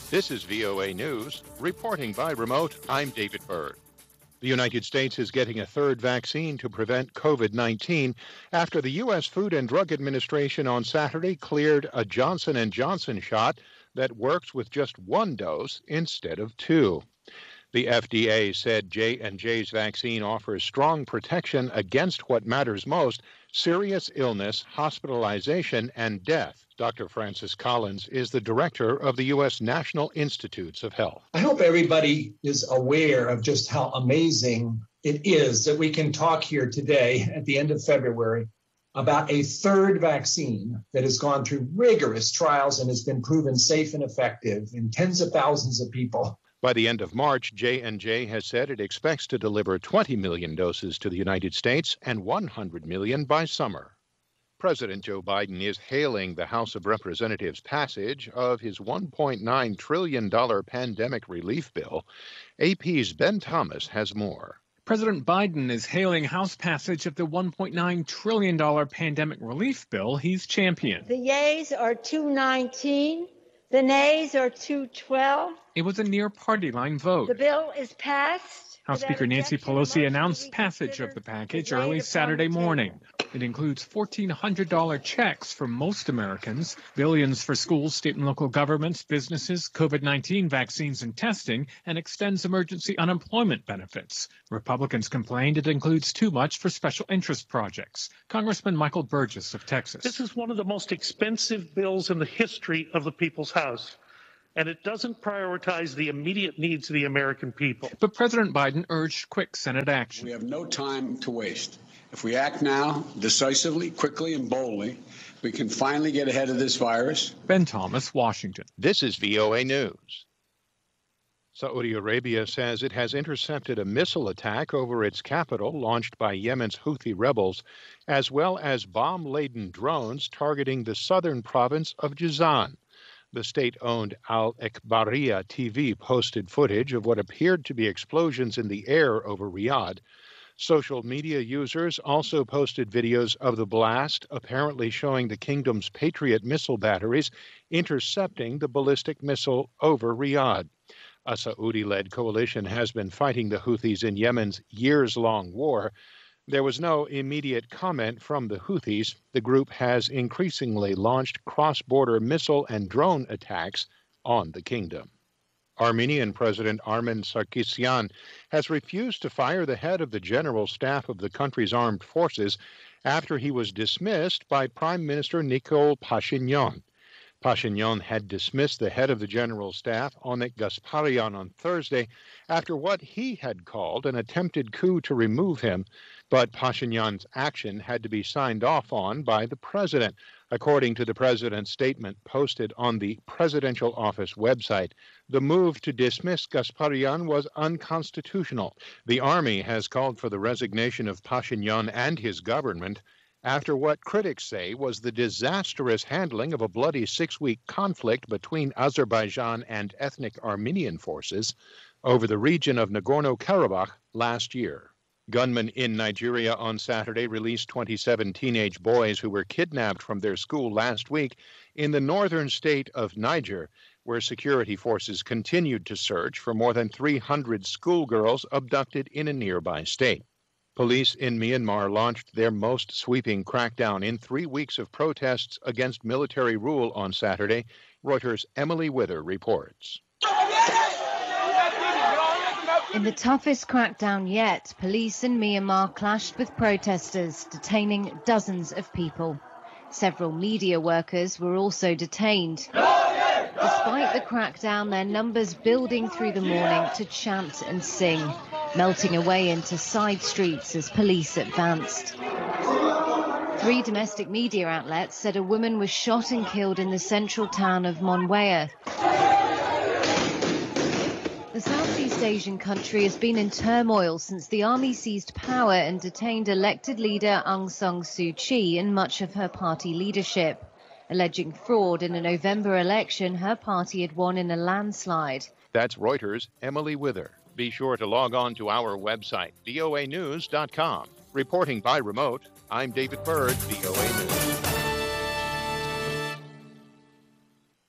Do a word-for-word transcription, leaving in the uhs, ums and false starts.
This is V O A News. Reporting by remote, I'm David Byrd. The United States is getting a third vaccine to prevent COVID nineteen after the U S Food and Drug Administration on Saturday cleared a Johnson and Johnson shot that works with just one dose instead of two. The F D A said J and J's vaccine offers strong protection against what matters most, serious illness, hospitalization, and death. Doctor Francis Collins is the director of the U S National Institutes of Health. I hope everybody is aware of just how amazing it is that we can talk here today at the end of February about a third vaccine that has gone through rigorous trials and has been proven safe and effective in tens of thousands of people. By the end of March, J and J has said it expects to deliver twenty million doses to the United States and one hundred million by summer. President Joe Biden is hailing the House of Representatives' passage of his one point nine trillion dollars pandemic relief bill. A P's Ben Thomas has more. President Biden is hailing House passage of the one point nine trillion dollars pandemic relief bill he's championed. The yeas are two nineteen. The nays are two twelve. It was a near party line vote. The bill is passed. House Speaker Nancy Pelosi announced passage of the package early Saturday morning. It includes fourteen hundred dollars checks for most Americans, billions for schools, state and local governments, businesses, COVID nineteen vaccines and testing, and extends emergency unemployment benefits. Republicans complained it includes too much for special interest projects. Congressman Michael Burgess of Texas. This is one of the most expensive bills in the history of the People's House, and it doesn't prioritize the immediate needs of the American people. But President Biden urged quick Senate action. We have no time to waste. If we act now, decisively, quickly, and boldly, we can finally get ahead of this virus. Ben Thomas, Washington. This is V O A News. Saudi Arabia says it has intercepted a missile attack over its capital launched by Yemen's Houthi rebels, as well as bomb-laden drones targeting the southern province of Jizan. The state-owned Al Ikhbariya T V posted footage of what appeared to be explosions in the air over Riyadh. Social media users also posted videos of the blast, apparently showing the kingdom's Patriot missile batteries intercepting the ballistic missile over Riyadh. A Saudi-led coalition has been fighting the Houthis in Yemen's years-long war. There was no immediate comment from the Houthis. The group has increasingly launched cross-border missile and drone attacks on the kingdom. Armenian President Armen Sarkisyan has refused to fire the head of the general staff of the country's armed forces after he was dismissed by Prime Minister Nikol Pashinyan. Pashinyan had dismissed the head of the general staff, Onik Gasparyan, on Thursday after what he had called an attempted coup to remove him, but Pashinyan's action had to be signed off on by the president, according to the president's statement posted on the presidential office website. The move to dismiss Gasparyan was unconstitutional. The army has called for the resignation of Pashinyan and his government after what critics say was the disastrous handling of a bloody six-week conflict between Azerbaijan and ethnic Armenian forces over the region of Nagorno-Karabakh last year. Gunmen in Nigeria on Saturday released twenty-seven teenage boys who were kidnapped from their school last week in the northern state of Niger, where security forces continued to search for more than three hundred schoolgirls abducted in a nearby state. Police in Myanmar launched their most sweeping crackdown in three weeks of protests against military rule on Saturday. Reuters' Emily Wither reports. In the toughest crackdown yet, police in Myanmar clashed with protesters, detaining dozens of people. Several media workers were also detained. Despite the crackdown, their numbers building through the morning to chant and sing, melting away into side streets as police advanced. Three domestic media outlets said a woman was shot and killed in the central town of Monwea. The Southeast Asian country has been in turmoil since the army seized power and detained elected leader Aung San Suu Kyi and much of her party leadership, alleging fraud in a November election her party had won in a landslide. That's Reuters' Emily Wither. Be sure to log on to our website, V O A news dot com. Reporting by remote, I'm David Byrd, V O A News.